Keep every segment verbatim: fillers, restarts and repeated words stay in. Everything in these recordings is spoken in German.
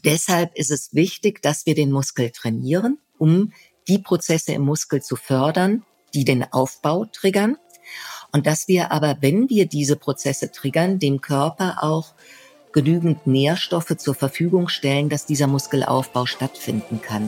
Deshalb ist es wichtig, dass wir den Muskel trainieren, um die Prozesse im Muskel zu fördern, die den Aufbau triggern. Und dass wir aber, wenn wir diese Prozesse triggern, dem Körper auch genügend Nährstoffe zur Verfügung stellen, dass dieser Muskelaufbau stattfinden kann.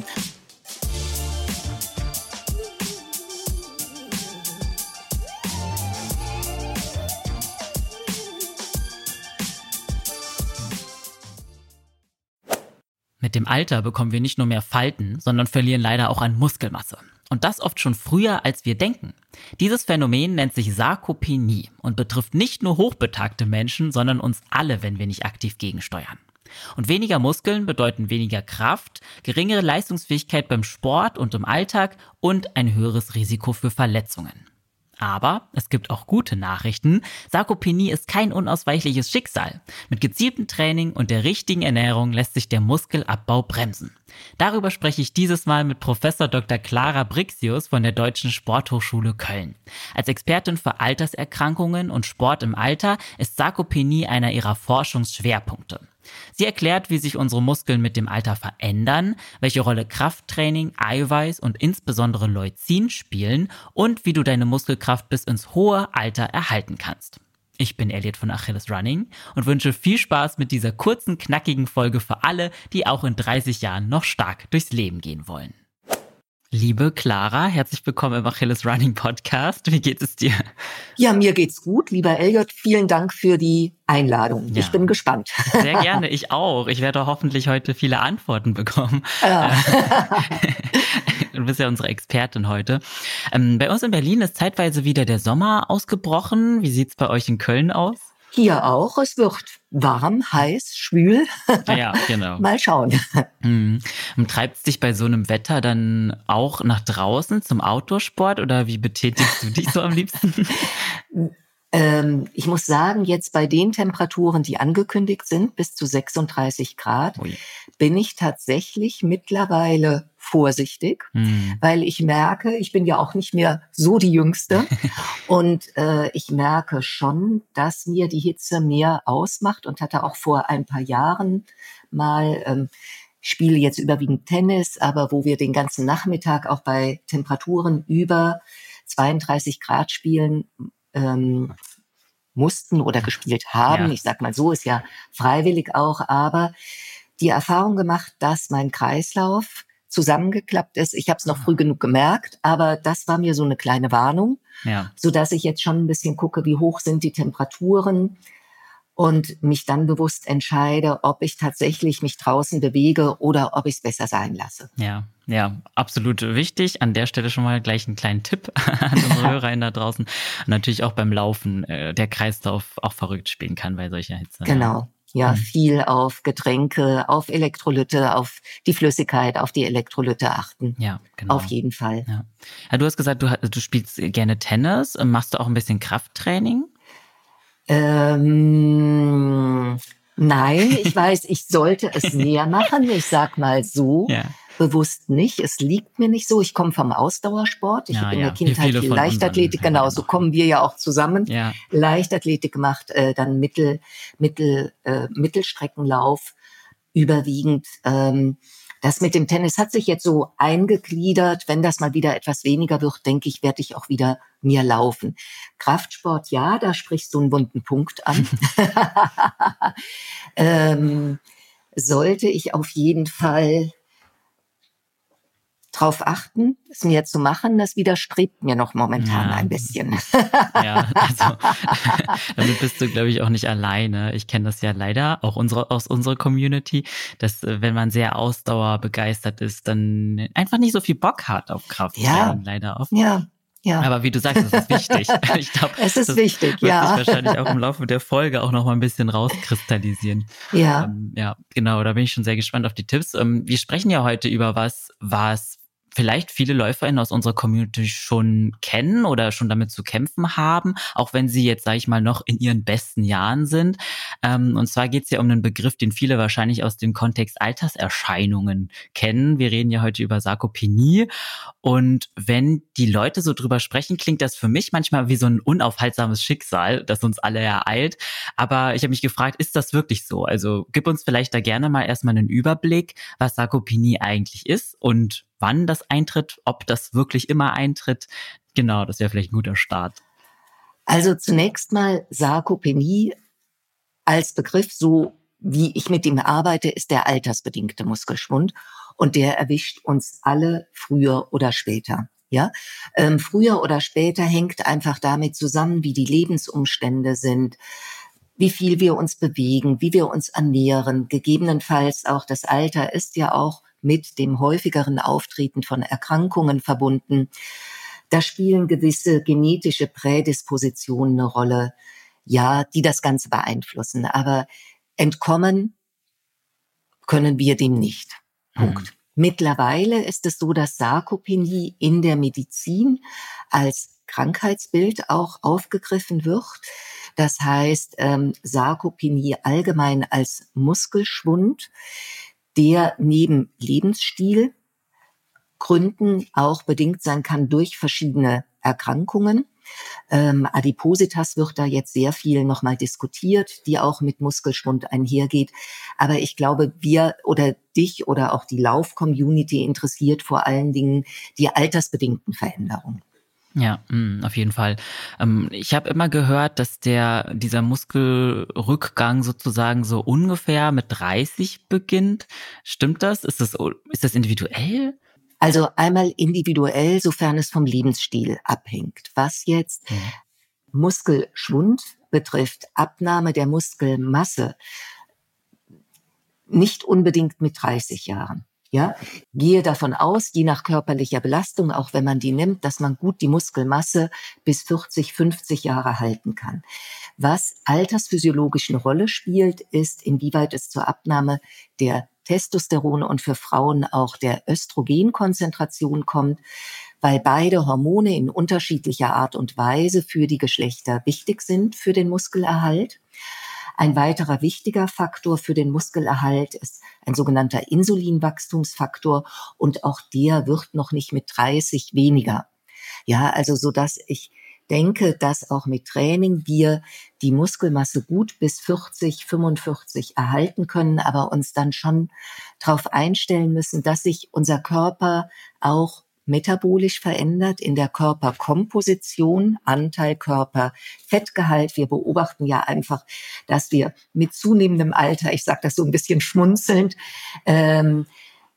Mit dem Alter bekommen wir nicht nur mehr Falten, sondern verlieren leider auch an Muskelmasse. Und das oft schon früher, als wir denken. Dieses Phänomen nennt sich Sarkopenie und betrifft nicht nur hochbetagte Menschen, sondern uns alle, wenn wir nicht aktiv gegensteuern. Und weniger Muskeln bedeuten weniger Kraft, geringere Leistungsfähigkeit beim Sport und im Alltag und ein höheres Risiko für Verletzungen. Aber es gibt auch gute Nachrichten. Sarkopenie ist kein unausweichliches Schicksal. Mit gezieltem Training und der richtigen Ernährung lässt sich der Muskelabbau bremsen. Darüber spreche ich dieses Mal mit Professor Doktor Clara Brixius von der Deutschen Sporthochschule Köln. Als Expertin für Alterserkrankungen und Sport im Alter ist Sarkopenie einer ihrer Forschungsschwerpunkte. Sie erklärt, wie sich unsere Muskeln mit dem Alter verändern, welche Rolle Krafttraining, Eiweiß und insbesondere Leucin spielen und wie du deine Muskelkraft bis ins hohe Alter erhalten kannst. Ich bin Elliot von Achilles Running und wünsche viel Spaß mit dieser kurzen, knackigen Folge für alle, die auch in dreißig Jahren noch stark durchs Leben gehen wollen. Liebe Clara, herzlich willkommen im Achilles Running Podcast. Wie geht es dir? Ja, mir geht's gut. Lieber Elliot, vielen Dank für die Einladung. Ja. Ich bin gespannt. Sehr gerne, ich auch. Ich werde hoffentlich heute viele Antworten bekommen. Ja. Du bist ja unsere Expertin heute. Ähm, bei uns in Berlin ist zeitweise wieder der Sommer ausgebrochen. Wie sieht's bei euch in Köln aus? Hier auch. Es wird warm, heiß, schwül. Ja, genau. Mal schauen. Mhm. Treibt es dich bei so einem Wetter dann auch nach draußen zum Outdoor-Sport oder wie betätigst du dich so am liebsten? ähm, ich muss sagen, jetzt bei den Temperaturen, die angekündigt sind, bis zu sechsunddreißig Grad, Ui. bin ich tatsächlich mittlerweile vorsichtig, hm. weil ich merke, ich bin ja auch nicht mehr so die Jüngste und äh, ich merke schon, dass mir die Hitze mehr ausmacht und hatte auch vor ein paar Jahren mal, ähm, ich spiele jetzt überwiegend Tennis, aber wo wir den ganzen Nachmittag auch bei Temperaturen über zweiunddreißig Grad spielen ähm, mussten oder gespielt haben. Ja. Ich sag mal so, ist ja freiwillig auch, aber die Erfahrung gemacht, dass mein Kreislauf zusammengeklappt ist. Ich habe es noch früh genug gemerkt, aber das war mir so eine kleine Warnung, ja. sodass ich jetzt schon ein bisschen gucke, wie hoch sind die Temperaturen und mich dann bewusst entscheide, ob ich tatsächlich mich draußen bewege oder ob ich es besser sein lasse. Ja, ja, absolut wichtig. An der Stelle schon mal gleich einen kleinen Tipp an unsere HörerInnen da draußen. Und natürlich auch beim Laufen äh, der Kreislauf auch verrückt spielen kann bei solcher Hitze. Genau. Ja, mhm. viel auf Getränke, auf Elektrolyte, auf die Flüssigkeit, auf die Elektrolyte achten. Ja, genau. Auf jeden Fall. Ja. Ja, du hast gesagt, du, du spielst gerne Tennis. Machst du auch ein bisschen Krafttraining? Ähm, nein, ich weiß, ich sollte es mehr machen. Ich sag mal so. Ja. Bewusst nicht. Es liegt mir nicht so. Ich komme vom Ausdauersport. Ich ja, habe in ja. der Kindheit viel Leichtathletik, genau, so kommen wir ja auch zusammen. Ja. Leichtathletik gemacht, äh, dann Mittel, Mittel, äh, Mittelstreckenlauf überwiegend. Ähm, das mit dem Tennis hat sich jetzt so eingegliedert. Wenn das mal wieder etwas weniger wird, denke ich, werde ich auch wieder mehr laufen. Kraftsport, ja, da sprichst du einen wunden Punkt an. ähm, sollte ich auf jeden Fall drauf achten, es mir zu machen, das widerstrebt mir noch momentan ja. ein bisschen. Ja, also damit bist du, glaube ich, auch nicht alleine. Ich kenne das ja leider, auch unsere, aus unserer Community, dass wenn man sehr ausdauerbegeistert ist, dann einfach nicht so viel Bock hat auf Krafttraining, ja. leider oft. Ja. Ja. Aber wie du sagst, es ist wichtig. Ich glaube, es ist das wichtig, wird ja. sich wahrscheinlich auch im Laufe der Folge auch noch mal ein bisschen rauskristallisieren. Ja. Ähm, ja, genau, da bin ich schon sehr gespannt auf die Tipps. Ähm, wir sprechen ja heute über was, was vielleicht viele LäuferInnen aus unserer Community schon kennen oder schon damit zu kämpfen haben, auch wenn sie jetzt, sage ich mal, noch in ihren besten Jahren sind. Ähm, und zwar geht es ja um einen Begriff, den viele wahrscheinlich aus dem Kontext Alterserscheinungen kennen. Wir reden ja heute über Sarkopenie. Und wenn die Leute so drüber sprechen, klingt das für mich manchmal wie so ein unaufhaltsames Schicksal, das uns alle ereilt. Aber ich habe mich gefragt, ist das wirklich so? Also gib uns vielleicht da gerne mal erstmal einen Überblick, was Sarkopenie eigentlich ist und wann das eintritt, ob das wirklich immer eintritt. Genau, das wäre vielleicht ein guter Start. Also zunächst mal Sarkopenie als Begriff, so wie ich mit ihm arbeite, ist der altersbedingte Muskelschwund und der erwischt uns alle früher oder später. Ja, ähm, früher oder später hängt einfach damit zusammen, wie die Lebensumstände sind, wie viel wir uns bewegen, wie wir uns ernähren. Gegebenenfalls auch das Alter ist ja auch mit dem häufigeren Auftreten von Erkrankungen verbunden. Da spielen gewisse genetische Prädispositionen eine Rolle, ja, die das Ganze beeinflussen. Aber entkommen können wir dem nicht. Punkt. Mhm. Mittlerweile ist es so, dass Sarkopenie in der Medizin als Krankheitsbild auch aufgegriffen wird. Das heißt, ähm, Sarkopenie allgemein als Muskelschwund, der neben Lebensstilgründen auch bedingt sein kann durch verschiedene Erkrankungen. Ähm, Adipositas wird da jetzt sehr viel nochmal diskutiert, die auch mit Muskelschwund einhergeht. Aber ich glaube, wir oder dich oder auch die Lauf-Community interessiert vor allen Dingen die altersbedingten Veränderungen. Ja, mh, auf jeden Fall. Ähm, ich habe immer gehört, dass der dieser Muskelrückgang sozusagen so ungefähr mit dreißig beginnt. Stimmt das? Ist das ist das individuell? Also einmal individuell, sofern es vom Lebensstil abhängt. Was jetzt mhm. Muskelschwund betrifft, Abnahme der Muskelmasse, nicht unbedingt mit dreißig Jahren. Ja, gehe davon aus, je nach körperlicher Belastung, auch wenn man die nimmt, dass man gut die Muskelmasse bis vierzig, fünfzig Jahre halten kann. Was altersphysiologisch eine Rolle spielt, ist, inwieweit es zur Abnahme der Testosteron und für Frauen auch der Östrogenkonzentration kommt, weil beide Hormone in unterschiedlicher Art und Weise für die Geschlechter wichtig sind für den Muskelerhalt. Ein weiterer wichtiger Faktor für den Muskelerhalt ist ein sogenannter Insulinwachstumsfaktor und auch der wird noch nicht mit dreißig weniger. Ja, also so dass ich denke, dass auch mit Training wir die Muskelmasse gut bis vierzig, fünfundvierzig erhalten können, aber uns dann schon darauf einstellen müssen, dass sich unser Körper auch metabolisch verändert in der Körperkomposition, Anteil Körper, Fettgehalt. Wir beobachten ja einfach, dass wir mit zunehmendem Alter, ich sage das so ein bisschen schmunzelnd, ähm,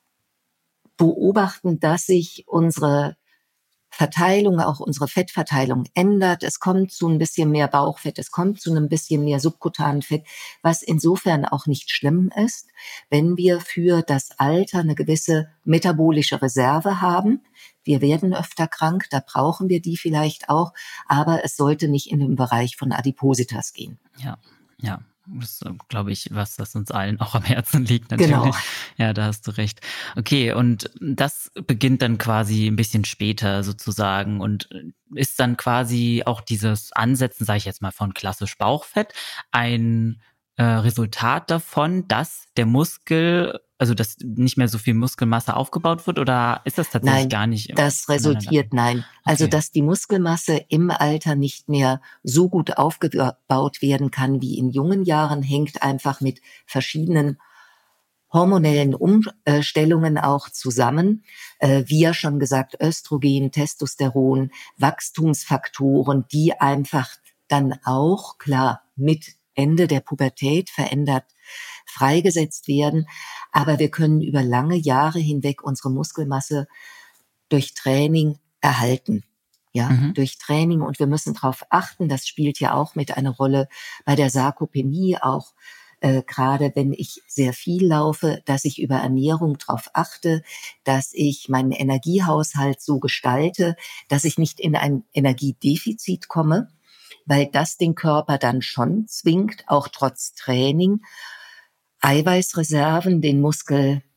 beobachten, dass sich unsere Verteilung, auch unsere Fettverteilung ändert. Es kommt zu ein bisschen mehr Bauchfett, es kommt zu einem bisschen mehr subkutanen Fett, was insofern auch nicht schlimm ist, wenn wir für das Alter eine gewisse metabolische Reserve haben. Wir werden öfter krank, da brauchen wir die vielleicht auch, aber es sollte nicht in den Bereich von Adipositas gehen. Ja, ja. Das ist, glaube ich, was das uns allen auch am Herzen liegt, natürlich. Genau. Ja, da hast du recht. Okay, und das beginnt dann quasi ein bisschen später sozusagen und ist dann quasi auch dieses Ansetzen, sage ich jetzt mal, von klassisch Bauchfett ein äh, Resultat davon, dass der Muskel, also dass nicht mehr so viel Muskelmasse aufgebaut wird, oder ist das tatsächlich nein, gar nicht? Das resultiert, nein. Also, okay. Dass die Muskelmasse im Alter nicht mehr so gut aufgebaut werden kann wie in jungen Jahren, hängt einfach mit verschiedenen hormonellen Umstellungen auch zusammen. Äh, wie ja schon gesagt, Östrogen, Testosteron, Wachstumsfaktoren, die einfach dann auch, klar, mit Ende der Pubertät verändert freigesetzt werden. Aber wir können über lange Jahre hinweg unsere Muskelmasse durch Training erhalten. Ja, mhm. durch Training. Und wir müssen darauf achten, das spielt ja auch mit eine Rolle bei der Sarkopenie, auch äh, gerade wenn ich sehr viel laufe, dass ich über Ernährung darauf achte, dass ich meinen Energiehaushalt so gestalte, dass ich nicht in ein Energiedefizit komme, weil das den Körper dann schon zwingt, auch trotz Training, Eiweißreserven, den Muskel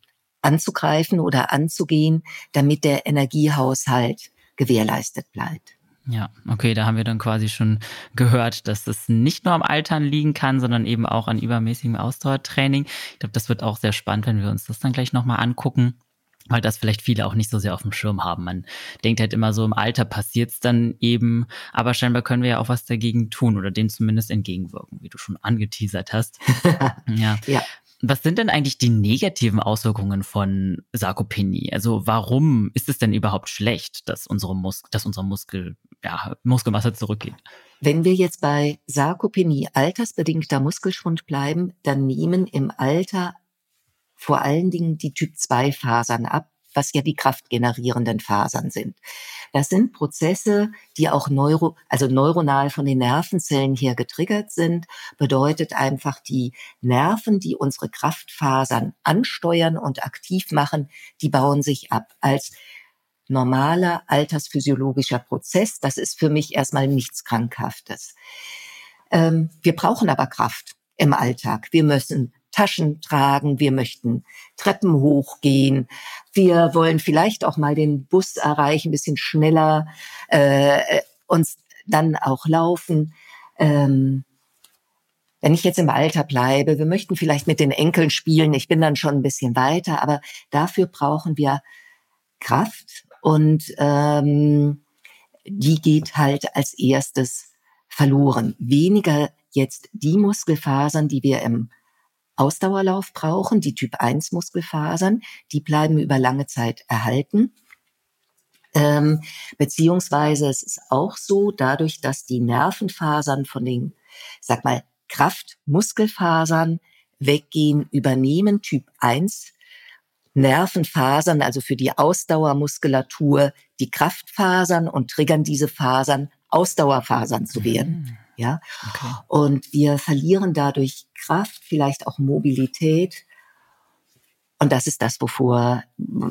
anzugreifen oder anzugehen, damit der Energiehaushalt gewährleistet bleibt. Ja, okay, da haben wir dann quasi schon gehört, dass das nicht nur am Altern liegen kann, sondern eben auch an übermäßigem Ausdauertraining. Ich glaube, das wird auch sehr spannend, wenn wir uns das dann gleich nochmal angucken, weil das vielleicht viele auch nicht so sehr auf dem Schirm haben. Man denkt halt immer so, im Alter passiert's dann eben, aber scheinbar können wir ja auch was dagegen tun oder dem zumindest entgegenwirken, wie du schon angeteasert hast. Ja. Ja. Was sind denn eigentlich die negativen Auswirkungen von Sarkopenie? Also warum ist es denn überhaupt schlecht, dass unsere, Mus- dass unsere Muskel, ja, Muskelmasse zurückgeht? Wenn wir jetzt bei Sarkopenie, altersbedingter Muskelschwund bleiben, dann nehmen im Alter vor allen Dingen die Typ zwei Fasern ab, was ja die kraftgenerierenden Fasern sind. Das sind Prozesse, die auch neuro, also neuronal von den Nervenzellen her getriggert sind. Bedeutet einfach, die Nerven, die unsere Kraftfasern ansteuern und aktiv machen, die bauen sich ab als normaler altersphysiologischer Prozess. Das ist für mich erstmal nichts Krankhaftes. Ähm, wir brauchen aber Kraft im Alltag. Wir müssen Taschen tragen, wir möchten Treppen hochgehen, wir wollen vielleicht auch mal den Bus erreichen, ein bisschen schneller, äh, uns dann auch laufen. Ähm, wenn ich jetzt im Alter bleibe, wir möchten vielleicht mit den Enkeln spielen, ich bin dann schon ein bisschen weiter, aber dafür brauchen wir Kraft und ähm, die geht halt als erstes verloren. Weniger jetzt die Muskelfasern, die wir im Ausdauerlauf brauchen, die Typ eins Muskelfasern, die bleiben über lange Zeit erhalten. Ähm, beziehungsweise es ist auch so, dadurch, dass die Nervenfasern von den, sag mal, Kraftmuskelfasern weggehen, übernehmen Typ eins Nervenfasern, also für die Ausdauermuskulatur, die Kraftfasern und triggern diese Fasern, Ausdauerfasern zu werden. Ja, okay. Und wir verlieren dadurch Kraft, vielleicht auch Mobilität. Und das ist das, wovor,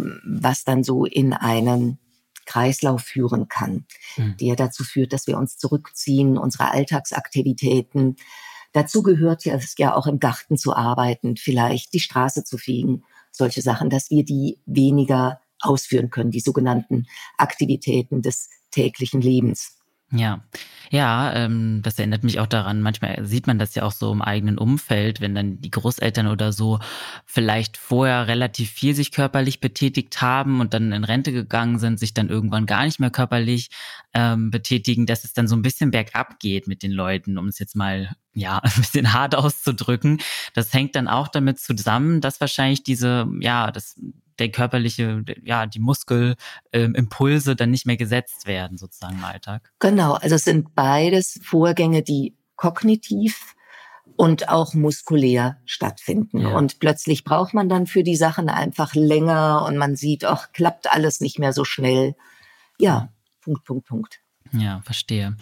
was dann so in einen Kreislauf führen kann, mhm. der dazu führt, dass wir uns zurückziehen, unsere Alltagsaktivitäten. Dazu gehört ja, es ja auch im Garten zu arbeiten, vielleicht die Straße zu fegen, solche Sachen, dass wir die weniger ausführen können, die sogenannten Aktivitäten des täglichen Lebens. Ja, ja, ähm, das erinnert mich auch daran, manchmal sieht man das ja auch so im eigenen Umfeld, wenn dann die Großeltern oder so vielleicht vorher relativ viel sich körperlich betätigt haben und dann in Rente gegangen sind, sich dann irgendwann gar nicht mehr körperlich ähm, betätigen, dass es dann so ein bisschen bergab geht mit den Leuten, um es jetzt mal ja ein bisschen hart auszudrücken. Das hängt dann auch damit zusammen, dass wahrscheinlich diese, ja, das der körperliche, ja, die Muskelimpulse ähm, dann nicht mehr gesetzt werden, sozusagen im Alltag. Genau, also es sind beides Vorgänge, die kognitiv und auch muskulär stattfinden. Ja. Und plötzlich braucht man dann für die Sachen einfach länger und man sieht, ach, klappt alles nicht mehr so schnell. Ja, ja. Punkt, Punkt, Punkt. Ja, verstehe.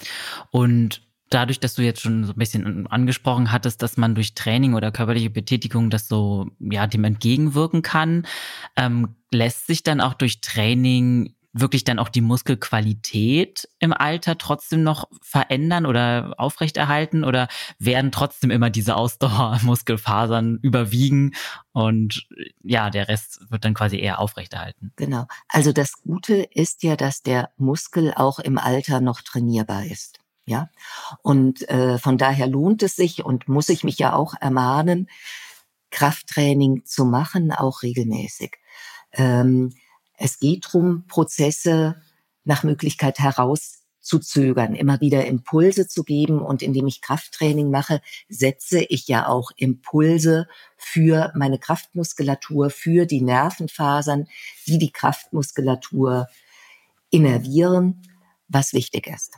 Und dadurch, dass du jetzt schon so ein bisschen angesprochen hattest, dass man durch Training oder körperliche Betätigung das so, ja, dem entgegenwirken kann, ähm, lässt sich dann auch durch Training wirklich dann auch die Muskelqualität im Alter trotzdem noch verändern oder aufrechterhalten oder werden trotzdem immer diese Ausdauermuskelfasern überwiegen und ja, der Rest wird dann quasi eher aufrechterhalten? Genau. Also das Gute ist ja, dass der Muskel auch im Alter noch trainierbar ist. Ja, und äh, von daher lohnt es sich und muss ich mich ja auch ermahnen, Krafttraining zu machen, auch regelmäßig. Ähm, es geht darum, Prozesse nach Möglichkeit herauszuzögern, immer wieder Impulse zu geben. Und indem ich Krafttraining mache, setze ich ja auch Impulse für meine Kraftmuskulatur, für die Nervenfasern, die die Kraftmuskulatur innervieren, was wichtig ist.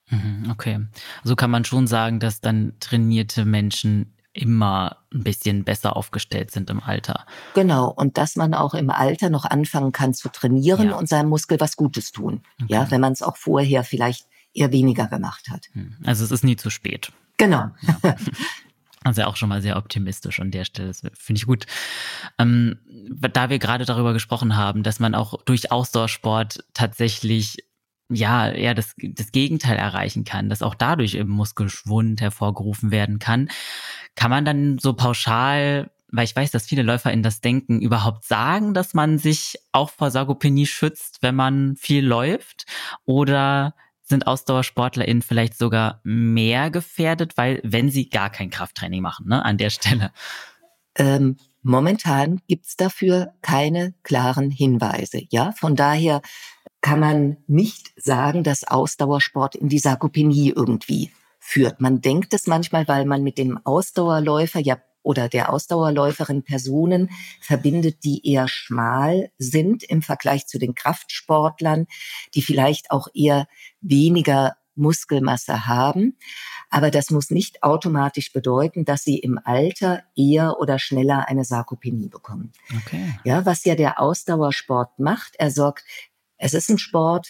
Okay, so kann man schon sagen, dass dann trainierte Menschen immer ein bisschen besser aufgestellt sind im Alter. Genau, und dass man auch im Alter noch anfangen kann zu trainieren Ja. und seinem Muskel was Gutes tun. Okay. Ja, wenn man es auch vorher vielleicht eher weniger gemacht hat. Also es ist nie zu spät. Genau. Ja. Also auch schon mal sehr optimistisch an der Stelle. Das finde ich gut. Ähm, da wir gerade darüber gesprochen haben, dass man auch durch Ausdauersport tatsächlich ja eher das, das Gegenteil erreichen kann, dass auch dadurch eben Muskelschwund hervorgerufen werden kann, kann man dann so pauschal weil ich weiß, dass viele LäuferInnen das denken, überhaupt sagen, dass man sich auch vor Sarkopenie schützt, wenn man viel läuft? Oder sind AusdauersportlerInnen vielleicht sogar mehr gefährdet, weil wenn sie gar kein Krafttraining machen, ne, an der Stelle? Ähm, momentan gibt's dafür keine klaren Hinweise. Ja, von daher kann man nicht sagen, dass Ausdauersport in die Sarkopenie irgendwie führt. Man denkt es manchmal, weil man mit dem Ausdauerläufer ja oder der Ausdauerläuferin Personen verbindet, die eher schmal sind im Vergleich zu den Kraftsportlern, die vielleicht auch eher weniger Muskelmasse haben. Aber das muss nicht automatisch bedeuten, dass sie im Alter eher oder schneller eine Sarkopenie bekommen. Okay. Ja, was ja der Ausdauersport macht, er sorgt, es ist ein Sport,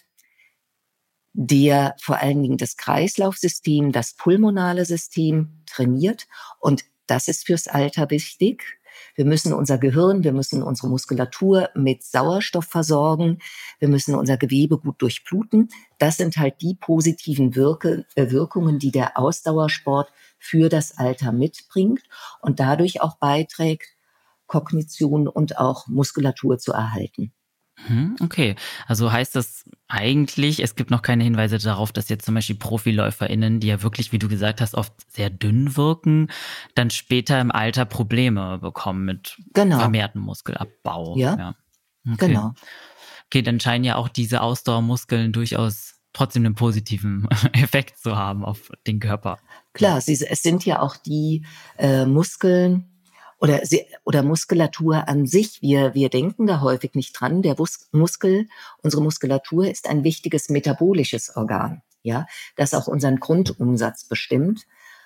der vor allen Dingen das Kreislaufsystem, das pulmonale System trainiert. Und das ist fürs Alter wichtig. Wir müssen unser Gehirn, wir müssen unsere Muskulatur mit Sauerstoff versorgen, wir müssen unser Gewebe gut durchbluten. Das sind halt die positiven Wirke, äh, Wirkungen, die der Ausdauersport für das Alter mitbringt und dadurch auch beiträgt, Kognition und auch Muskulatur zu erhalten. Okay, also heißt das eigentlich, es gibt noch keine Hinweise darauf, dass jetzt zum Beispiel ProfiläuferInnen, die ja wirklich, wie du gesagt hast, oft sehr dünn wirken, dann später im Alter Probleme bekommen mit Genau. vermehrtem Muskelabbau. Ja, ja. Okay. Genau. Okay, dann scheinen ja auch diese Ausdauermuskeln durchaus trotzdem einen positiven Effekt zu haben auf den Körper. Klar, sie, es sind ja auch die äh, Muskeln, Oder, sie, oder Muskulatur an sich. Wir, wir denken da häufig nicht dran. Der Mus- Muskel, unsere Muskulatur ist ein wichtiges metabolisches Organ, ja, das auch unseren Grundumsatz bestimmt.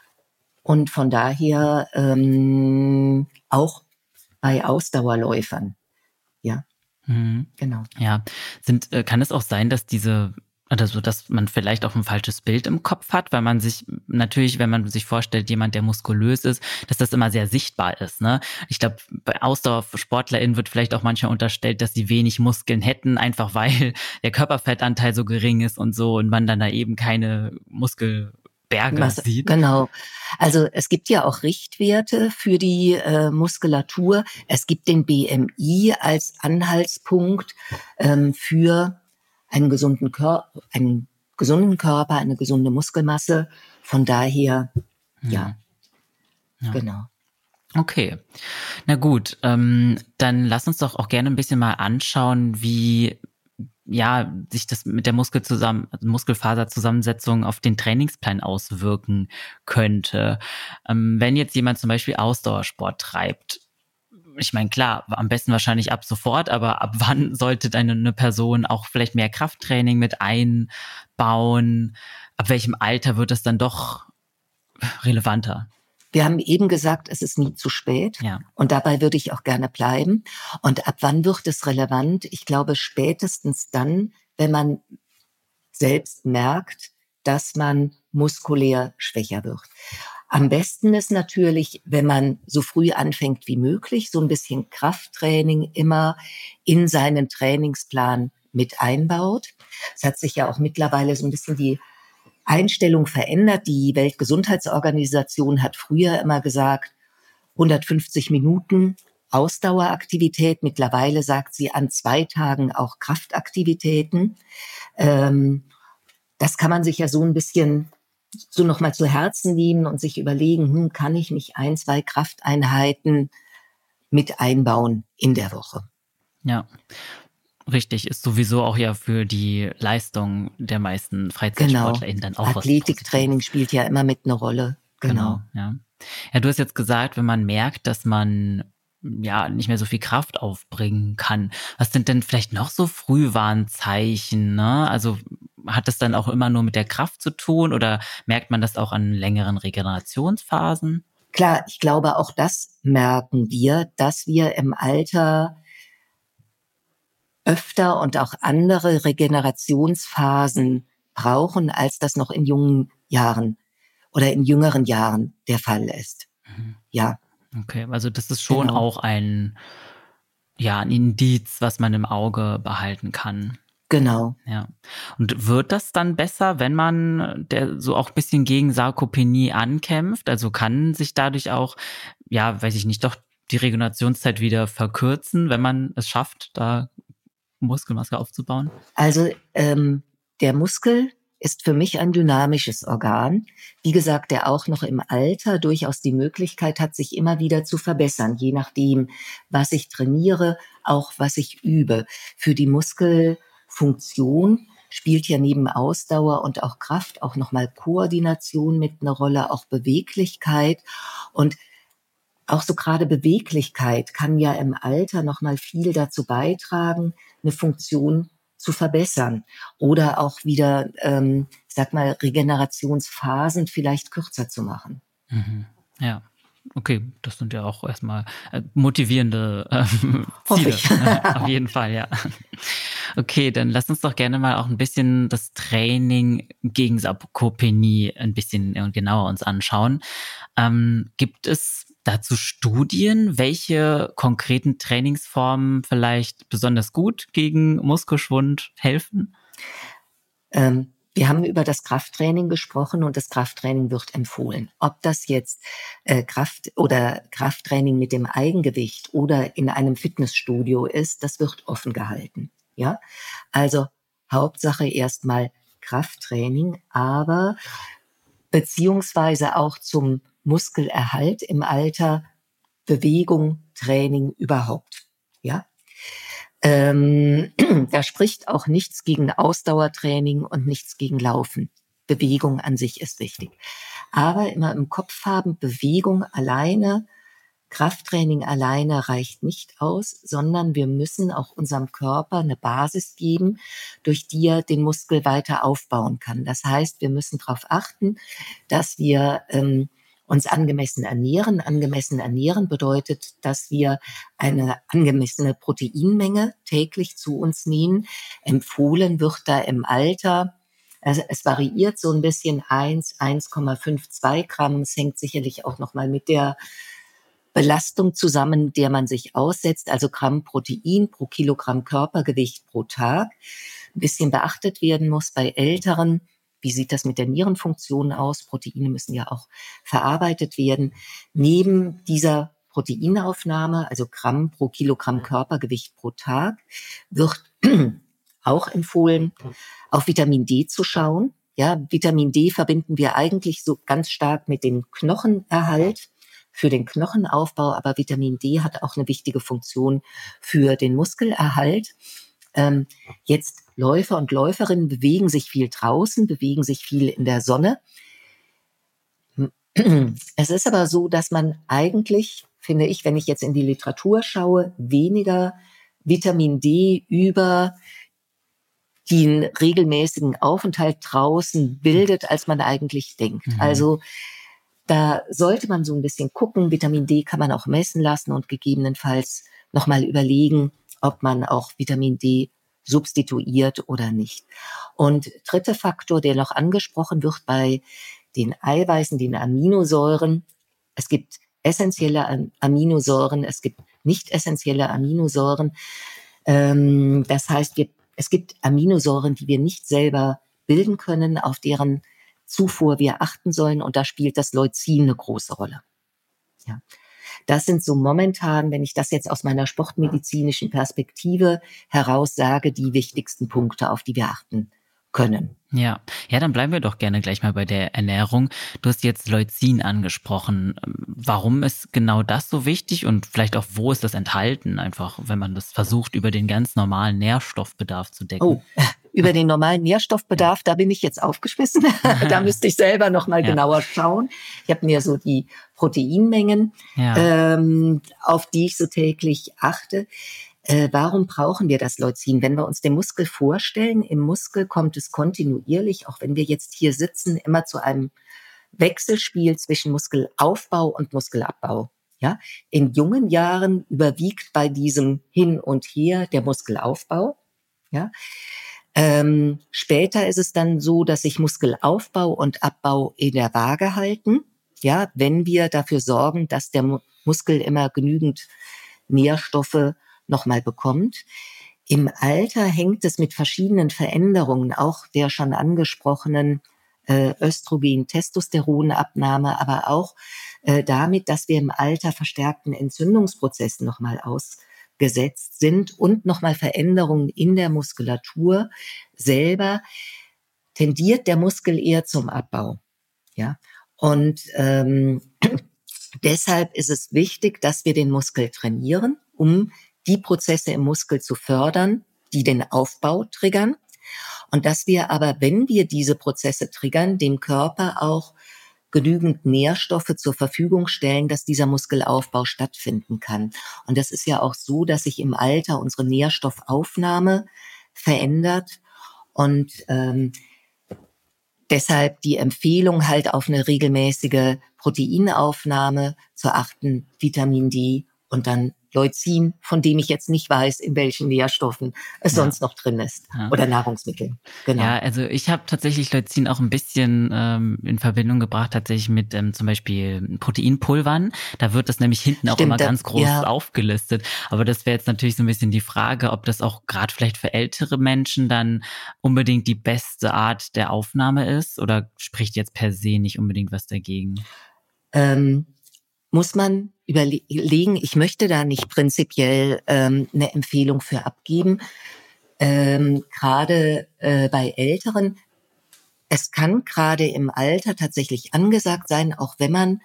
Und von daher ähm, auch bei Ausdauerläufern, ja, Mhm. genau. Ja, sind, äh, kann es auch sein, dass diese Also, dass man vielleicht auch ein falsches Bild im Kopf hat, weil man sich natürlich, wenn man sich vorstellt, jemand, der muskulös ist, dass das immer sehr sichtbar ist, ne? Ich glaube, bei AusdauersportlerInnen wird vielleicht auch manchmal unterstellt, dass sie wenig Muskeln hätten, einfach weil der Körperfettanteil so gering ist und so und man dann da eben keine Muskelberge Was, sieht. genau. Also es gibt ja auch Richtwerte für die äh, Muskulatur. Es gibt den B M I als Anhaltspunkt ähm, für einen gesunden Körper, einen gesunden Körper, eine gesunde Muskelmasse. Von daher, Hm. ja, Ja. genau. Okay, na gut, ähm, dann lass uns doch auch gerne ein bisschen mal anschauen, wie ja sich das mit der Muskel zusammen, Muskelfaserzusammensetzung auf den Trainingsplan auswirken könnte. Ähm, wenn jetzt jemand zum Beispiel Ausdauersport treibt, ich meine, klar, am besten wahrscheinlich ab sofort, aber ab wann sollte eine, eine Person auch vielleicht mehr Krafttraining mit einbauen? Ab welchem Alter wird das dann doch relevanter? Wir haben eben gesagt, es ist nie zu spät. Ja. Und dabei würde ich auch gerne bleiben. Und ab wann wird es relevant? Ich glaube, spätestens dann, wenn man selbst merkt, dass man muskulär schwächer wird. Am besten ist natürlich, wenn man so früh anfängt wie möglich, so ein bisschen Krafttraining immer in seinen Trainingsplan mit einbaut. Es hat sich ja auch mittlerweile so ein bisschen die Einstellung verändert. Die Weltgesundheitsorganisation hat früher immer gesagt, hundertfünfzig Minuten Ausdaueraktivität. Mittlerweile sagt sie an zwei Tagen auch Kraftaktivitäten. Ähm, das kann man sich ja so ein bisschen so nochmal zu Herzen nehmen und sich überlegen, hm, kann ich nicht ein, zwei Krafteinheiten mit einbauen in der Woche? Ja. Richtig, ist sowieso auch ja für die Leistung der meisten FreizeitsportlerInnen dann auch was Athletiktraining Positives. spielt ja immer mit einer Rolle. Genau. Genau, ja. Ja, du hast jetzt gesagt, wenn man merkt, dass man ja nicht mehr so viel Kraft aufbringen kann. Was sind denn vielleicht noch so Frühwarnzeichen, ne? Also hat das dann auch immer nur mit der Kraft zu tun oder merkt man das auch an längeren Regenerationsphasen? Klar, ich glaube, auch das merken wir, dass wir im Alter öfter und auch andere Regenerationsphasen brauchen, als das noch in jungen Jahren oder in jüngeren Jahren der Fall ist. Mhm. Ja. Okay, also das ist schon Genau. auch ein, ja, ein Indiz, was man im Auge behalten kann. Genau. Ja. Und wird das dann besser, wenn man der so auch ein bisschen gegen Sarkopenie ankämpft? Also kann sich dadurch auch, ja, weiß ich nicht, doch die Regenerationszeit wieder verkürzen, wenn man es schafft, da Muskelmasse aufzubauen? Also ähm, der Muskel ist für mich ein dynamisches Organ. Wie gesagt, der auch noch im Alter durchaus die Möglichkeit hat, sich immer wieder zu verbessern, je nachdem, was ich trainiere, auch was ich übe. Für die Muskelfunktion spielt ja neben Ausdauer und auch Kraft auch nochmal Koordination mit einer Rolle, auch Beweglichkeit. Und auch so gerade Beweglichkeit kann ja im Alter nochmal viel dazu beitragen, eine Funktion zu verbessern oder auch wieder, ähm, ich sag mal, Regenerationsphasen vielleicht kürzer zu machen. Mhm. Ja, okay, das sind ja auch erstmal äh, motivierende äh, Hoffe Ziele. ich. Auf jeden Fall, ja. Okay, dann lass uns doch gerne mal auch ein bisschen das Training gegen Sarkopenie ein bisschen genauer uns anschauen. Ähm, gibt es dazu Studien, welche konkreten Trainingsformen vielleicht besonders gut gegen Muskelschwund helfen? Ähm, wir haben über das Krafttraining gesprochen und das Krafttraining wird empfohlen. Ob das jetzt äh, Kraft oder Krafttraining mit dem Eigengewicht oder in einem Fitnessstudio ist, das wird offen gehalten. Ja, also Hauptsache erstmal Krafttraining, aber beziehungsweise auch zum Muskelerhalt im Alter Bewegung, Training überhaupt. Ja. Ähm, da spricht auch nichts gegen Ausdauertraining und nichts gegen Laufen. Bewegung an sich ist wichtig. Aber immer im Kopf haben, Bewegung alleine, Krafttraining alleine reicht nicht aus, sondern wir müssen auch unserem Körper eine Basis geben, durch die er den Muskel weiter aufbauen kann. Das heißt, wir müssen darauf achten, dass wir ähm, uns angemessen ernähren. Angemessen ernähren bedeutet, dass wir eine angemessene Proteinmenge täglich zu uns nehmen. Empfohlen wird da im Alter, also es variiert so ein bisschen, eins, eins Komma fünf, zwei Gramm. Es hängt sicherlich auch nochmal mit der Belastung zusammen, der man sich aussetzt, also Gramm Protein pro Kilogramm Körpergewicht pro Tag. Ein bisschen beachtet werden muss bei Älteren. Wie sieht das mit der Nierenfunktion aus? Proteine müssen ja auch verarbeitet werden. Neben dieser Proteinaufnahme, also Gramm pro Kilogramm Körpergewicht pro Tag, wird auch empfohlen, auf Vitamin D zu schauen. Ja, Vitamin D verbinden wir eigentlich so ganz stark mit dem Knochenerhalt, für den Knochenaufbau, aber Vitamin D hat auch eine wichtige Funktion für den Muskelerhalt. Ähm, jetzt Läufer und Läuferinnen bewegen sich viel draußen, bewegen sich viel in der Sonne. Es ist aber so, dass man eigentlich, finde ich, wenn ich jetzt in die Literatur schaue, weniger Vitamin D über den regelmäßigen Aufenthalt draußen bildet, als man eigentlich denkt. Mhm. Also da sollte man so ein bisschen gucken. Vitamin D kann man auch messen lassen und gegebenenfalls nochmal überlegen, ob man auch Vitamin D substituiert oder nicht. Und dritter Faktor, der noch angesprochen wird bei den Eiweißen, den Aminosäuren. Es gibt essentielle Aminosäuren, es gibt nicht essentielle Aminosäuren. Ähm, das heißt, wir, es gibt Aminosäuren, die wir nicht selber bilden können, auf deren Zufuhr wir achten sollen, und da spielt das Leucin eine große Rolle. Ja. Das sind so momentan, wenn ich das jetzt aus meiner sportmedizinischen Perspektive heraus sage, die wichtigsten Punkte, auf die wir achten können. Ja, ja, dann bleiben wir doch gerne gleich mal bei der Ernährung. Du hast jetzt Leucin angesprochen. Warum ist genau das so wichtig und vielleicht auch, wo ist das enthalten? Einfach, wenn man das versucht, über den ganz normalen Nährstoffbedarf zu decken. Oh, über den normalen Nährstoffbedarf, da bin ich jetzt aufgeschmissen. Da müsste ich selber noch mal ja. genauer schauen. Ich habe mir so die Proteinmengen, ja. ähm, auf die ich so täglich achte. Äh, warum brauchen wir das Leucin? Wenn wir uns den Muskel vorstellen, im Muskel kommt es kontinuierlich, auch wenn wir jetzt hier sitzen, immer zu einem Wechselspiel zwischen Muskelaufbau und Muskelabbau. Ja, in jungen Jahren überwiegt bei diesem Hin und Her der Muskelaufbau. Ja, ähm, später ist es dann so, dass sich Muskelaufbau und Abbau in der Waage halten. Ja, wenn wir dafür sorgen, dass der Mu- Muskel immer genügend Nährstoffe nochmal bekommt. Im Alter hängt es mit verschiedenen Veränderungen, auch der schon angesprochenen äh, Östrogen, Testosteronabnahme, aber auch äh, damit, dass wir im Alter verstärkten Entzündungsprozessen nochmal ausgesetzt sind und nochmal Veränderungen in der Muskulatur selber, tendiert der Muskel eher zum Abbau. Ja, und ähm, deshalb ist es wichtig, dass wir den Muskel trainieren, um die Prozesse im Muskel zu fördern, die den Aufbau triggern. Und dass wir aber, wenn wir diese Prozesse triggern, dem Körper auch genügend Nährstoffe zur Verfügung stellen, dass dieser Muskelaufbau stattfinden kann. Und das ist ja auch so, dass sich im Alter unsere Nährstoffaufnahme verändert und ähm, deshalb die Empfehlung halt auf eine regelmäßige Proteinaufnahme zu achten, Vitamin D und dann Leucin, von dem ich jetzt nicht weiß, in welchen Nährstoffen es ja. sonst noch drin ist. Ja. Oder Nahrungsmitteln. Genau. Ja, also ich habe tatsächlich Leucin auch ein bisschen ähm, in Verbindung gebracht, tatsächlich mit ähm, zum Beispiel Proteinpulvern. Da wird das nämlich hinten Stimmt, auch immer das, ganz groß ja. aufgelistet. Aber das wäre jetzt natürlich so ein bisschen die Frage, ob das auch gerade vielleicht für ältere Menschen dann unbedingt die beste Art der Aufnahme ist oder spricht jetzt per se nicht unbedingt was dagegen? Ähm, muss man überlegen, ich möchte da nicht prinzipiell ähm, eine Empfehlung für abgeben. Ähm, gerade äh, bei Älteren, es kann gerade im Alter tatsächlich angesagt sein, auch wenn man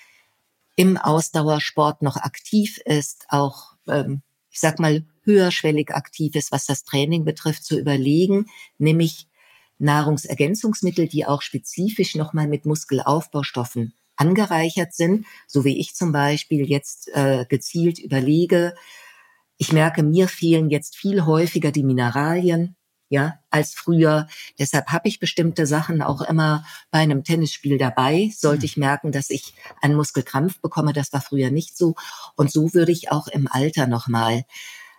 im Ausdauersport noch aktiv ist, auch, ähm, ich sag mal, höherschwellig aktiv ist, was das Training betrifft, zu überlegen, nämlich Nahrungsergänzungsmittel, die auch spezifisch nochmal mit Muskelaufbaustoffen angereichert sind, so wie ich zum Beispiel jetzt äh, gezielt überlege. Ich merke, mir fehlen jetzt viel häufiger die Mineralien, ja, als früher. Deshalb habe ich bestimmte Sachen auch immer bei einem Tennisspiel dabei. Sollte ich merken, dass ich einen Muskelkrampf bekomme, das war früher nicht so. Und so würde ich auch im Alter nochmal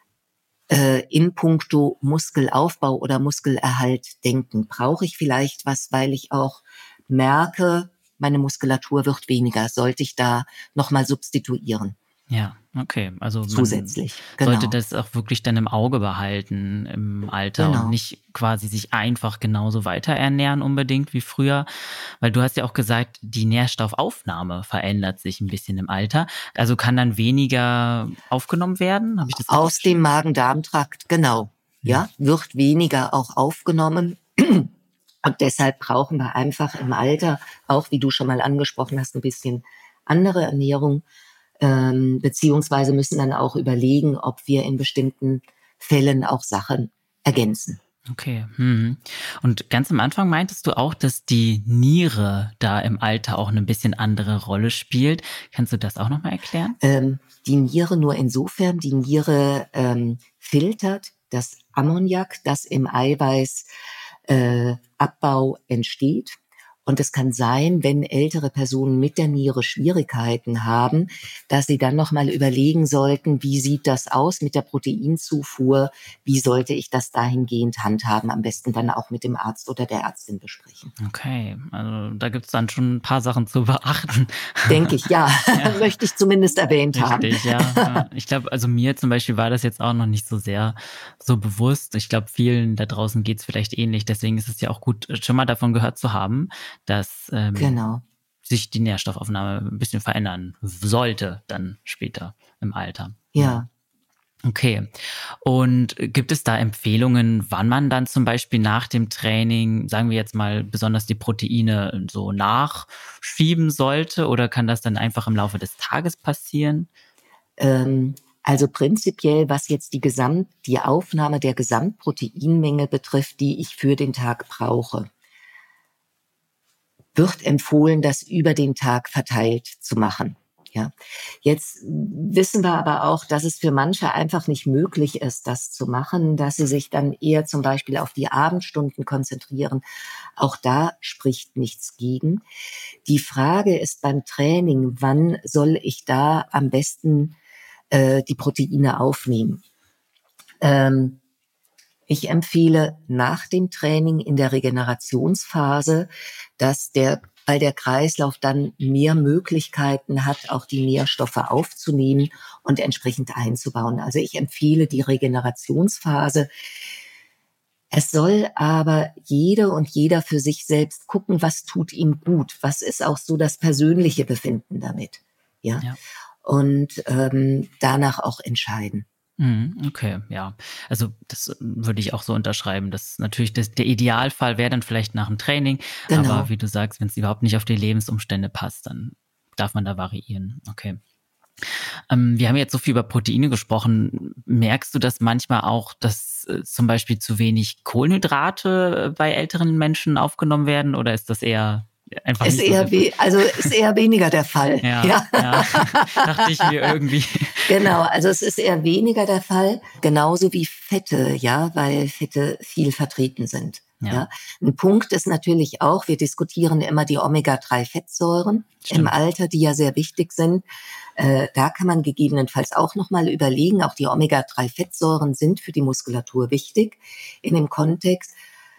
äh, in puncto Muskelaufbau oder Muskelerhalt denken. Brauche ich vielleicht was, weil ich auch merke, meine Muskulatur wird weniger. Sollte ich da nochmal substituieren? Ja, okay. Also zusätzlich man sollte genau. das auch wirklich dann im Auge behalten im Alter genau. und nicht quasi sich einfach genauso weiter ernähren unbedingt wie früher. Weil du hast ja auch gesagt, die Nährstoffaufnahme verändert sich ein bisschen im Alter. Also kann dann weniger aufgenommen werden? Habe ich das Aus dem Magen-Darm-Trakt, genau. Ja, ja, wird weniger auch aufgenommen. Und deshalb brauchen wir einfach im Alter, auch wie du schon mal angesprochen hast, ein bisschen andere Ernährung, ähm, beziehungsweise müssen dann auch überlegen, ob wir in bestimmten Fällen auch Sachen ergänzen. Okay. Hm. Und ganz am Anfang meintest du auch, dass die Niere da im Alter auch eine bisschen andere Rolle spielt. Kannst du das auch nochmal erklären? Ähm, die Niere nur insofern, die Niere ähm, filtert das Ammoniak, das im Eiweiß Äh, Abbau entsteht. Und es kann sein, wenn ältere Personen mit der Niere Schwierigkeiten haben, dass sie dann nochmal überlegen sollten, wie sieht das aus mit der Proteinzufuhr? Wie sollte ich das dahingehend handhaben? Am besten dann auch mit dem Arzt oder der Ärztin besprechen. Okay, also da gibt's dann schon ein paar Sachen zu beachten. Denke ich, ja. ja. Möchte ich zumindest erwähnt Richtig, haben. Richtig, ja. Ich glaube, also mir zum Beispiel war das jetzt auch noch nicht so sehr so bewusst. Ich glaube, vielen da draußen geht's vielleicht ähnlich. Deswegen ist es ja auch gut, schon mal davon gehört zu haben, dass ähm, genau. sich die Nährstoffaufnahme ein bisschen verändern sollte dann später im Alter. Ja. Okay. Und gibt es da Empfehlungen, wann man dann zum Beispiel nach dem Training, sagen wir jetzt mal, besonders die Proteine so nachschieben sollte? Oder kann das dann einfach im Laufe des Tages passieren? Ähm, also prinzipiell, was jetzt die Gesamt, die Aufnahme der Gesamtproteinmenge betrifft, die ich für den Tag brauche, wird empfohlen, das über den Tag verteilt zu machen. Ja. Jetzt wissen wir aber auch, dass es für manche einfach nicht möglich ist, das zu machen, dass sie sich dann eher zum Beispiel auf die Abendstunden konzentrieren. Auch da spricht nichts gegen. Die Frage ist beim Training, wann soll ich da am besten äh, die Proteine aufnehmen? Ähm, Ich empfehle nach dem Training in der Regenerationsphase, dass der, weil der Kreislauf dann mehr Möglichkeiten hat, auch die Nährstoffe aufzunehmen und entsprechend einzubauen. Also ich empfehle die Regenerationsphase Es soll aber jede und jeder für sich selbst gucken, was tut ihm gut, was ist auch so das persönliche Befinden damit, ja, ja. und ähm, danach auch entscheiden. Okay, ja. Also das würde ich auch so unterschreiben. Das natürlich das, der Idealfall wäre dann vielleicht nach dem Training, Genau. Aber wie du sagst, wenn es überhaupt nicht auf die Lebensumstände passt, dann darf man da variieren. Okay. Ähm, wir haben jetzt so viel über Proteine gesprochen. Merkst du das manchmal auch, dass äh, zum Beispiel zu wenig Kohlenhydrate bei älteren Menschen aufgenommen werden, oder ist das eher einfach Ist nicht so eher der Fall? we- also ist eher weniger der Fall. Ja, ja. Dachte ich mir irgendwie. Genau, also es ist eher weniger der Fall, genauso wie Fette, ja, weil Fette viel vertreten sind. Ja. Ja. Ein Punkt ist natürlich auch, wir diskutieren immer die Omega drei Fettsäuren Stimmt. im Alter, die ja sehr wichtig sind. Äh, da kann man gegebenenfalls auch nochmal überlegen, auch die Omega drei Fettsäuren sind für die Muskulatur wichtig in dem Kontext.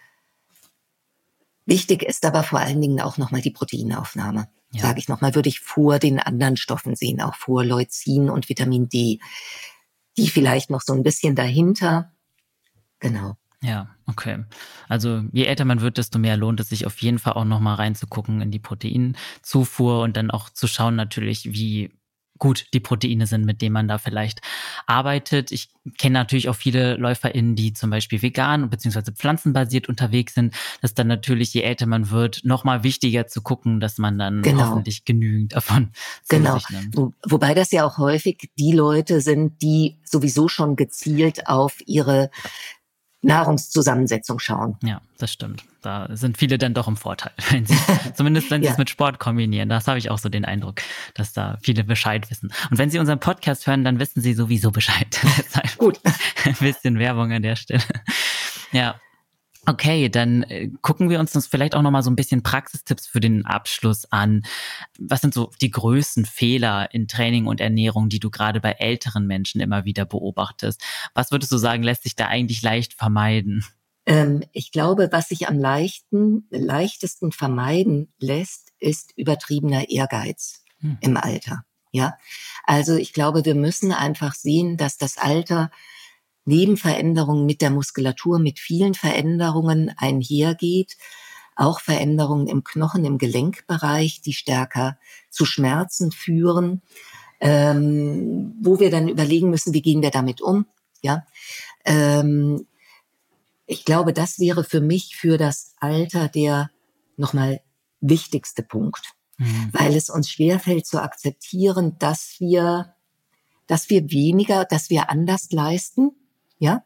Wichtig ist aber vor allen Dingen auch nochmal die Proteinaufnahme. Ja. Sage ich nochmal, würde ich vor den anderen Stoffen sehen, auch vor Leucin und Vitamin D. Die vielleicht noch so ein bisschen dahinter. Genau. Ja, okay. Also je älter man wird, desto mehr lohnt es sich auf jeden Fall auch nochmal reinzugucken in die Proteinzufuhr und dann auch zu schauen natürlich, wie gut die Proteine sind, mit denen man da vielleicht arbeitet. Ich kenne natürlich auch viele LäuferInnen, die zum Beispiel vegan bzw. pflanzenbasiert unterwegs sind. Das ist dann natürlich, je älter man wird, nochmal wichtiger zu gucken, dass man dann genau. hoffentlich genügend davon genau. zu sich nimmt. Wo, wobei das ja auch häufig die Leute sind, die sowieso schon gezielt auf ihre Nahrungszusammensetzung schauen. Ja, das stimmt. Da sind viele dann doch im Vorteil, wenn sie, zumindest wenn sie ja. es mit Sport kombinieren. Das habe ich auch so den Eindruck, dass da viele Bescheid wissen. Und wenn sie unseren Podcast hören, dann wissen sie sowieso Bescheid. Deshalb gut. Ein bisschen Werbung an der Stelle. Ja. Okay, dann äh, gucken wir uns das vielleicht auch nochmal so ein bisschen Praxistipps für den Abschluss an. Was sind so die größten Fehler in Training und Ernährung, die du gerade bei älteren Menschen immer wieder beobachtest? Was würdest du sagen, lässt sich da eigentlich leicht vermeiden? Ähm, ich glaube, was sich am leichten, leichtesten vermeiden lässt, ist übertriebener Ehrgeiz hm. im Alter. Ja, also ich glaube, wir müssen einfach sehen, dass das Alter neben Veränderungen mit der Muskulatur, mit vielen Veränderungen einhergeht, auch Veränderungen im Knochen, im Gelenkbereich, die stärker zu Schmerzen führen, ähm, wo wir dann überlegen müssen, wie gehen wir damit um. Ja, ähm, ich glaube, das wäre für mich für das Alter der nochmal wichtigste Punkt, mhm. weil es uns schwerfällt zu akzeptieren, dass wir, dass wir weniger, dass wir anders leisten. Ja,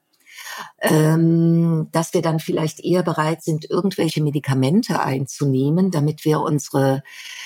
ähm, dass wir dann vielleicht eher bereit sind, irgendwelche Medikamente einzunehmen, damit wir unsere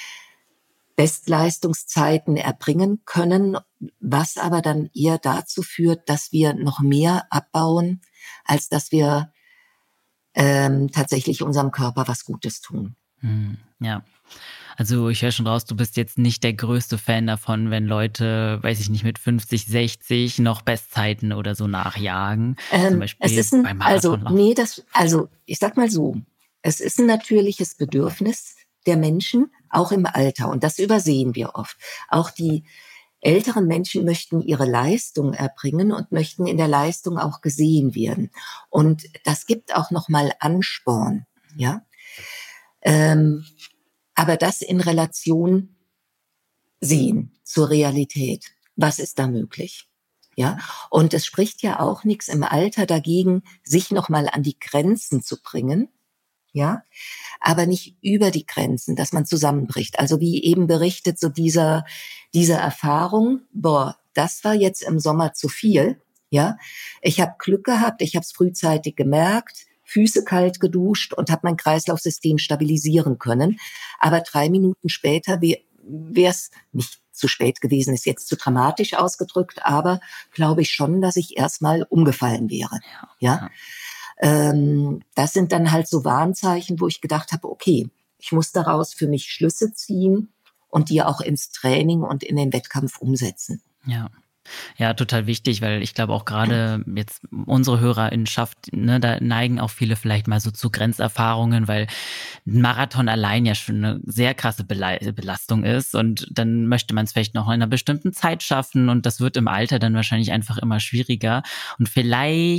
Bestleistungszeiten erbringen können, was aber dann eher dazu führt, dass wir noch mehr abbauen, als dass wir ähm, tatsächlich unserem Körper was Gutes tun. Hm, ja. Also ich höre schon raus, du bist jetzt nicht der größte Fan davon, wenn Leute, weiß ich nicht, mit fünfzig, sechzig noch Bestzeiten oder so nachjagen. Ähm, Zum Beispiel es ist ein, beim also, Marathonlauf. nee, das, also ich sag mal so, es ist ein natürliches Bedürfnis der Menschen, auch im Alter. Und das übersehen wir oft. Auch die älteren Menschen möchten ihre Leistung erbringen und möchten in der Leistung auch gesehen werden. Und das gibt auch nochmal Ansporn, ja. Ähm, aber das in Relation sehen zur Realität. Was ist da möglich? Ja, und es spricht ja auch nichts im Alter dagegen, sich nochmal an die Grenzen zu bringen. Ja, aber nicht über die Grenzen, dass man zusammenbricht. Also wie eben berichtet, so dieser, diese Erfahrung, boah, das war jetzt im Sommer zu viel. Ja, ich habe Glück gehabt, ich habe es frühzeitig gemerkt, Füße kalt geduscht und habe mein Kreislaufsystem stabilisieren können. Aber drei Minuten später wäre es nicht zu spät gewesen, ist jetzt zu dramatisch ausgedrückt, aber glaube ich schon, dass ich erstmal umgefallen wäre. Ja, ja? Ähm, das sind dann halt so Warnzeichen, wo ich gedacht habe, okay, ich muss daraus für mich Schlüsse ziehen und die auch ins Training und in den Wettkampf umsetzen. Ja. Ja, total wichtig, weil ich glaube auch gerade jetzt unsere HörerInnenschaft, ne, da neigen auch viele vielleicht mal so zu Grenzerfahrungen, weil ein Marathon allein ja schon eine sehr krasse Belastung ist und dann möchte man es vielleicht noch in einer bestimmten Zeit schaffen und das wird im Alter dann wahrscheinlich einfach immer schwieriger und vielleicht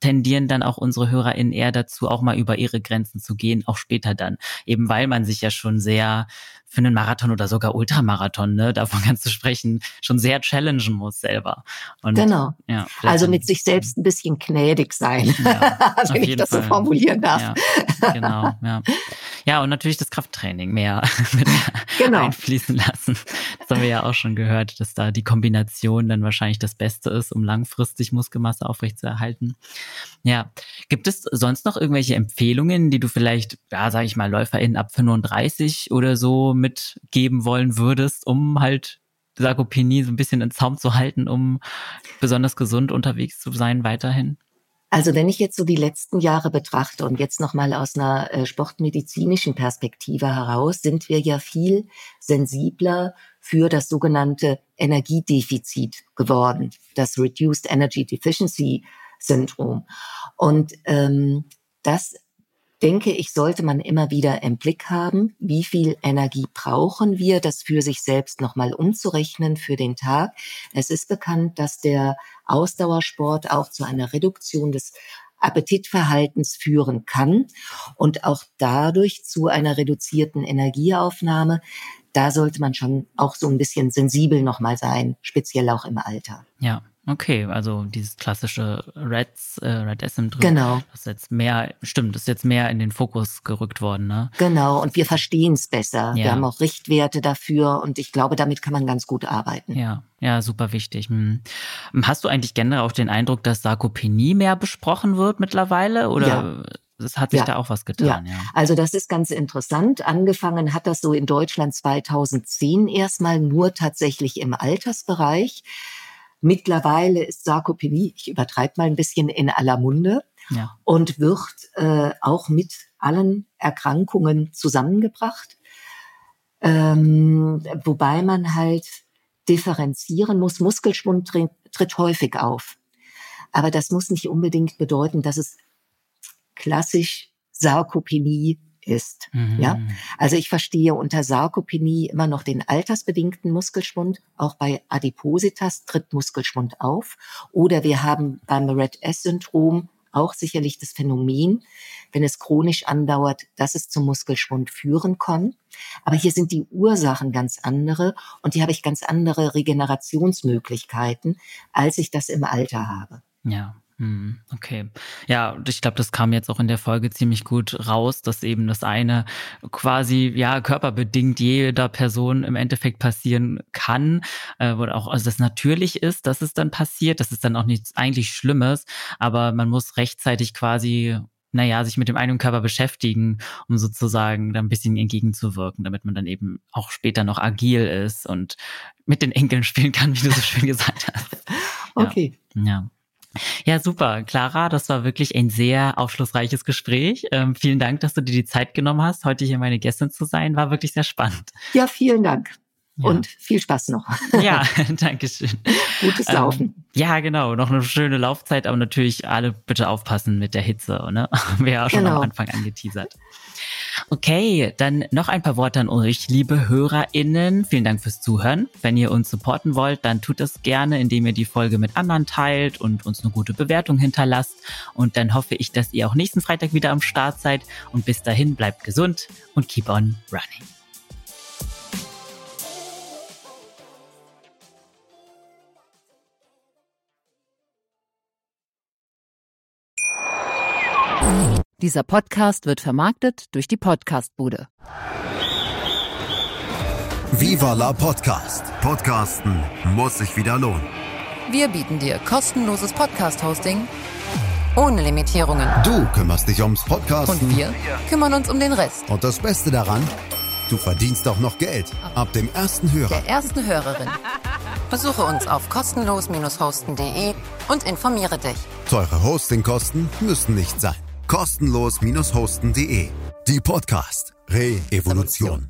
tendieren dann auch unsere HörerInnen eher dazu, auch mal über ihre Grenzen zu gehen, auch später dann. Eben weil man sich ja schon sehr für einen Marathon oder sogar Ultramarathon, ne, davon kannst du sprechen, schon sehr challengen muss selber. Und, genau. Ja, also mit sich selbst ein bisschen gnädig sein, ja, wenn ich das Fall so formulieren darf. Ja, genau, ja. Ja, und natürlich das Krafttraining mehr mit genau. einfließen lassen. Das haben wir ja auch schon gehört, dass da die Kombination dann wahrscheinlich das Beste ist, um langfristig Muskelmasse aufrechtzuerhalten. Ja, gibt es sonst noch irgendwelche Empfehlungen, die du vielleicht, ja, sage ich mal, LäuferInnen ab fünfunddreißig oder so mitgeben wollen würdest, um halt Sarkopenie so ein bisschen in Zaum zu halten, um besonders gesund unterwegs zu sein weiterhin? Also wenn ich jetzt so die letzten Jahre betrachte und jetzt nochmal aus einer äh, sportmedizinischen Perspektive heraus, sind wir ja viel sensibler für das sogenannte Energiedefizit geworden, das Reduced Energy Deficiency Syndrom. Und ähm, das, denke ich, sollte man immer wieder im Blick haben. Wie viel Energie brauchen wir, das für sich selbst nochmal umzurechnen für den Tag? Es ist bekannt, dass der Ausdauersport auch zu einer Reduktion des Appetitverhaltens führen kann und auch dadurch zu einer reduzierten Energieaufnahme. Da sollte man schon auch so ein bisschen sensibel nochmal sein, speziell auch im Alter. Ja. Okay, also dieses klassische Reds, äh, Red S-Syndrom, genau. das ist jetzt mehr, stimmt, das ist jetzt mehr in den Fokus gerückt worden, ne? Genau, und wir verstehen es besser. Ja. Wir haben auch Richtwerte dafür und ich glaube, damit kann man ganz gut arbeiten. Ja, ja, super wichtig. Hm. Hast du eigentlich generell auch den Eindruck, dass Sarkopenie mehr besprochen wird mittlerweile oder? Ja. Es hat sich ja. da auch was getan, ja. ja. Also das ist ganz interessant. Angefangen hat das so in Deutschland zweitausendzehn erstmal nur tatsächlich im Altersbereich. Mittlerweile ist Sarkopenie, ich übertreibe mal ein bisschen, in aller Munde ja. und wird äh, auch mit allen Erkrankungen zusammengebracht. Ähm, wobei man halt differenzieren muss. Muskelschwund tritt, tritt häufig auf. Aber das muss nicht unbedingt bedeuten, dass es klassisch Sarkopenie ist. Mhm. Ja, also ich verstehe unter Sarkopenie immer noch den altersbedingten Muskelschwund. Auch bei Adipositas tritt Muskelschwund auf. Oder wir haben beim Red S-Syndrom auch sicherlich das Phänomen, wenn es chronisch andauert, dass es zum Muskelschwund führen kann. Aber hier sind die Ursachen ganz andere und hier habe ich ganz andere Regenerationsmöglichkeiten, als ich das im Alter habe. Ja. Okay. Ja, und ich glaube, das kam jetzt auch in der Folge ziemlich gut raus, dass eben das eine quasi, ja, körperbedingt jeder Person im Endeffekt passieren kann, äh, oder auch, also das natürlich ist, dass es dann passiert, das ist dann auch nichts eigentlich Schlimmes, aber man muss rechtzeitig quasi, naja, sich mit dem eigenen Körper beschäftigen, um sozusagen da ein bisschen entgegenzuwirken, damit man dann eben auch später noch agil ist und mit den Enkeln spielen kann, wie du so schön gesagt hast. Okay. Ja. ja. Ja, super. Clara, das war wirklich ein sehr aufschlussreiches Gespräch. Ähm, vielen Dank, dass du dir die Zeit genommen hast, heute hier meine Gästin zu sein. War wirklich sehr spannend. Ja, vielen Dank. Ja. Und viel Spaß noch. Ja, danke schön. Gutes Laufen. Ähm, ja, genau. Noch eine schöne Laufzeit, aber natürlich alle bitte aufpassen mit der Hitze, ne? Haben wir ja auch schon genau. am Anfang angeteasert. Okay, dann noch ein paar Worte an euch, liebe HörerInnen. Vielen Dank fürs Zuhören. Wenn ihr uns supporten wollt, dann tut das gerne, indem ihr die Folge mit anderen teilt und uns eine gute Bewertung hinterlasst. Und dann hoffe ich, dass ihr auch nächsten Freitag wieder am Start seid. Und bis dahin bleibt gesund und keep on running. Dieser Podcast wird vermarktet durch die Podcastbude. Viva la Podcast. Podcasten muss sich wieder lohnen. Wir bieten dir kostenloses Podcast-Hosting ohne Limitierungen. Du kümmerst dich ums Podcasten. Und wir kümmern uns um den Rest. Und das Beste daran, du verdienst auch noch Geld. Ab dem ersten Hörer. Der ersten Hörerin. Besuche uns auf kostenlos Bindestrich hosten Punkt de und informiere dich. Teure Hostingkosten müssen nicht sein. kostenlos Bindestrich hosten Punkt de. Die Podcast Re-Evolution.